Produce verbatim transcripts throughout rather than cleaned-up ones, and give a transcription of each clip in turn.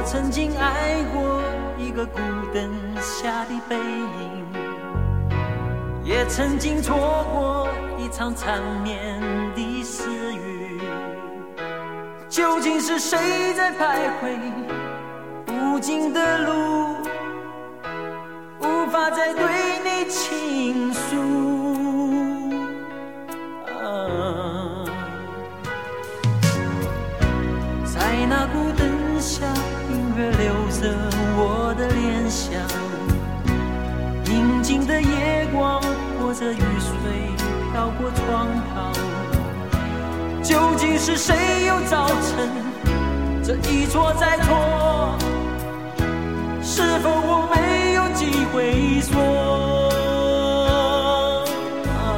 曾经爱过一个孤灯下的背影，也曾经错过一场缠绵的私语。究竟是谁在徘徊无尽的路，无法再对你倾诉、啊、在那孤灯下，音乐留着我的联想，宁静的夜光或者雨水飘过窗旁。究竟是谁又造成这一错再错？是否我没有机会说、啊、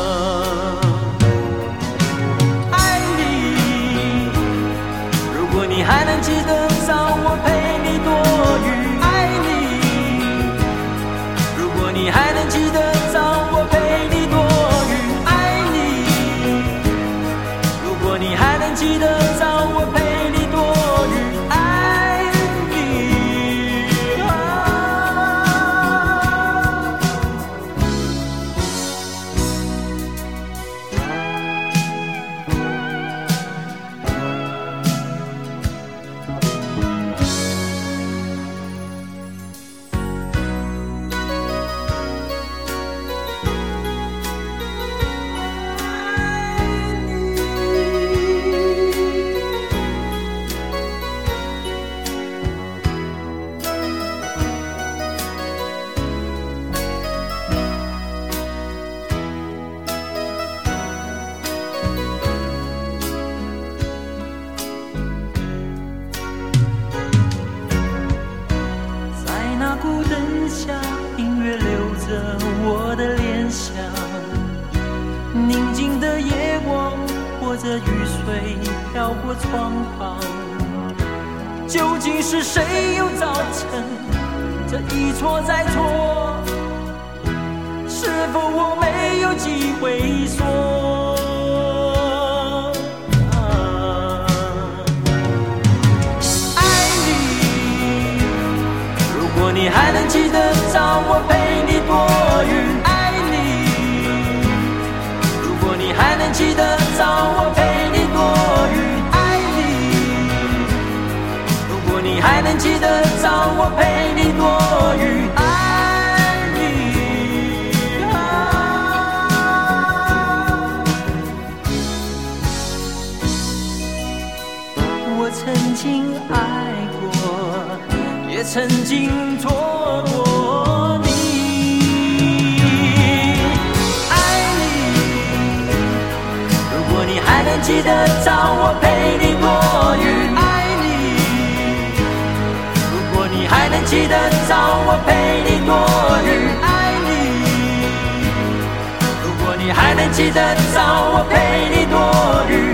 爱你？如果你还能记得找我陪你躲雨，爱你？如果你还能记得找我陪你躲雨，爱你？如果你还能记得找我陪你躲雨，爱你、孤灯下，音乐留着我的联想，宁静的夜光或者雨水飘过窗旁。究竟是谁又造成这一错再错？是否我没有机会说、啊、爱你？如果你还能记得找我陪你躲雨，爱你？如果你还能记得找我陪你躲雨，爱你？如果你还能记得找我陪你躲雨，爱你、啊、我曾经爱过，也曾经错过你，爱你？如果你还能记得找我陪你躲雨，爱你？如果你还能记得找我陪你躲雨，爱你？如果你还能记得找我陪你躲雨。